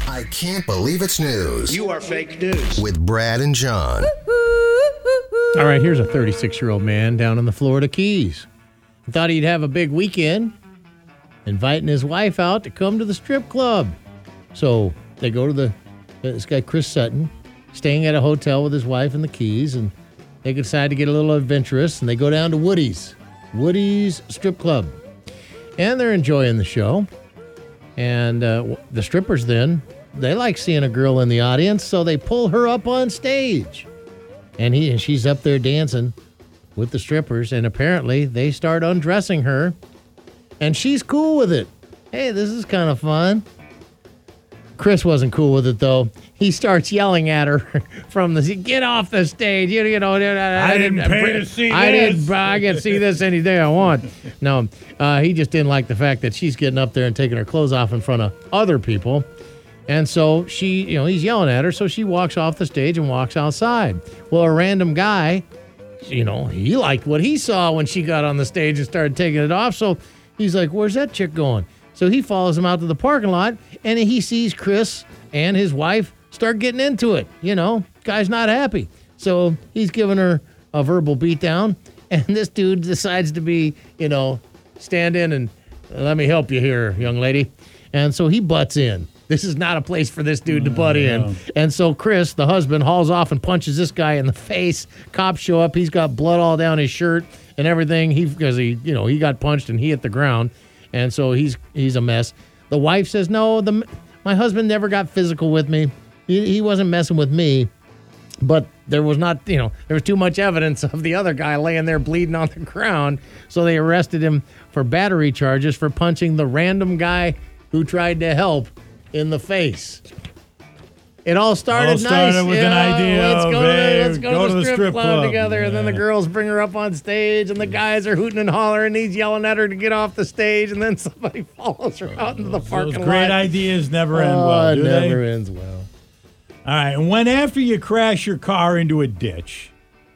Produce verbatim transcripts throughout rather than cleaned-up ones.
I can't believe it's news. You are fake news. With Brad and John. All right, here's a thirty-six-year-old man down in the Florida Keys. He thought he'd have a big weekend, inviting his wife out to come to the strip club. So they go to the, this guy, Chris Sutton, staying at a hotel with his wife in the Keys, and they decide to get a little adventurous, and they go down to Woody's, Woody's Strip Club. And they're enjoying the show. And uh, the strippers then, they like seeing a girl in the audience, so they pull her up on stage. And he and she's up there dancing with the strippers, and apparently they start undressing her, and she's cool with it. Hey, this is kind of fun. Chris wasn't cool with it, though. He starts yelling at her from the, get off the stage. You, you know, I, I didn't pay to see I this. didn't, I can see this any day I want. No, uh, he just didn't like the fact that she's getting up there and taking her clothes off in front of other people. And so she, you know, he's yelling at her, so she walks off the stage and walks outside. Well, a random guy, you know, he liked what he saw when she got on the stage and started taking it off. So he's like, where's that chick going? So he follows him out to the parking lot, and he sees Chris and his wife start getting into it. You know, guy's not happy. So he's giving her a verbal beatdown, and this dude decides to be, you know, stand in and let me help you here, young lady. And so he butts in. This is not a place for this dude to butt in. Oh, yeah. And so Chris, the husband, hauls off and punches this guy in the face. Cops show up. He's got blood all down his shirt and everything. He because he, you know, he got punched and he hit the ground. And so he's he's a mess. The wife says, no, the my husband never got physical with me. He, he wasn't messing with me. But there was not, you know, there was too much evidence of the other guy laying there bleeding on the ground. So they arrested him for battery charges for punching the random guy who tried to help in the face. It all started, all started nice. with you an know, idea let's of, go, hey, to, let's go, go to the strip, strip club, club together. yeah. And then the girls bring her up on stage, and the guys are hooting and hollering. And he's yelling at her to get off the stage, and then somebody follows her out into the parking Those lot. great ideas never end oh, well, do it never they? ends well. All right, and when after you crash your car into a ditch,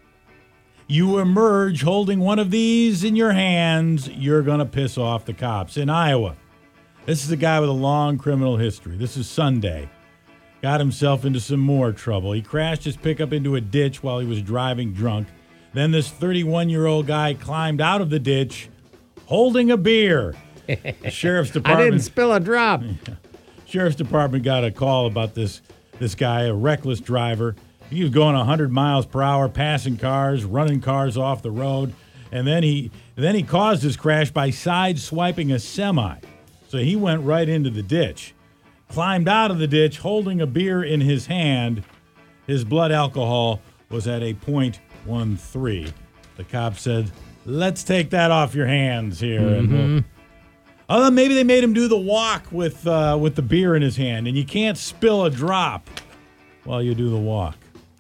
you emerge holding one of these in your hands, you're going to piss off the cops. In Iowa, this is a guy with a long criminal history. This is Sunday. Got himself into some more trouble. He crashed his pickup into a ditch while he was driving drunk. Then this thirty-one-year-old guy climbed out of the ditch holding a beer. The Sheriff's Department. I didn't spill a drop. Sheriff's Department got a call about this this guy, a reckless driver. He was going one hundred miles per hour, passing cars, running cars off the road, and then he then he caused his crash by side-swiping a semi. So he went right into the ditch. Climbed out of the ditch holding a beer in his hand. His blood alcohol was at a point one three. The cop said, let's take that off your hands here. Mm-hmm. And we'll, oh, maybe they made him do the walk with uh, with the beer in his hand, and you can't spill a drop while you do the walk.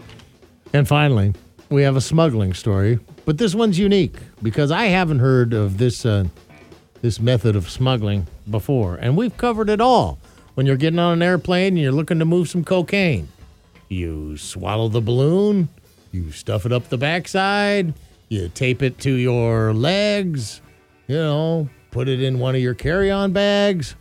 And finally, we have a smuggling story, but this one's unique because I haven't heard of this uh, this method of smuggling before, and we've covered it all. When you're getting on an airplane and you're looking to move some cocaine, you swallow the balloon, you stuff it up the backside, you tape it to your legs, you know, put it in one of your carry-on bags.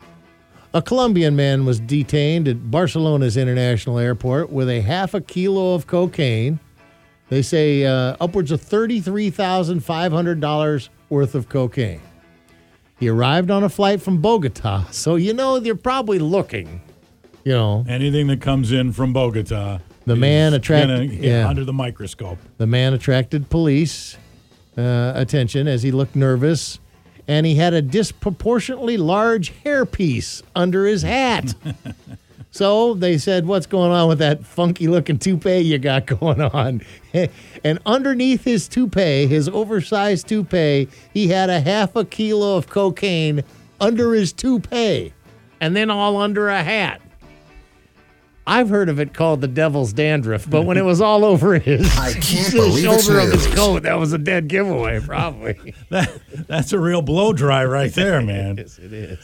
A Colombian man was detained at Barcelona's International Airport with a half a kilo of cocaine. They say uh, upwards of thirty-three thousand five hundred dollars worth of cocaine. He arrived on a flight from Bogota, so you know they're probably looking, you know. Anything that comes in from Bogota. The man attracted yeah, under the microscope. The man attracted police uh, attention as he looked nervous, and he had a disproportionately large hairpiece under his hat. So they said, what's going on with that funky-looking toupee you got going on? And underneath his toupee, his oversized toupee, he had a half a kilo of cocaine under his toupee, and then all under a hat. I've heard of it called the devil's dandruff, but when it was all over his, I can't the believe it's shoulder of his news. coat, that was a dead giveaway, probably. That, that's a real blow dry right there, man. Yes, it is.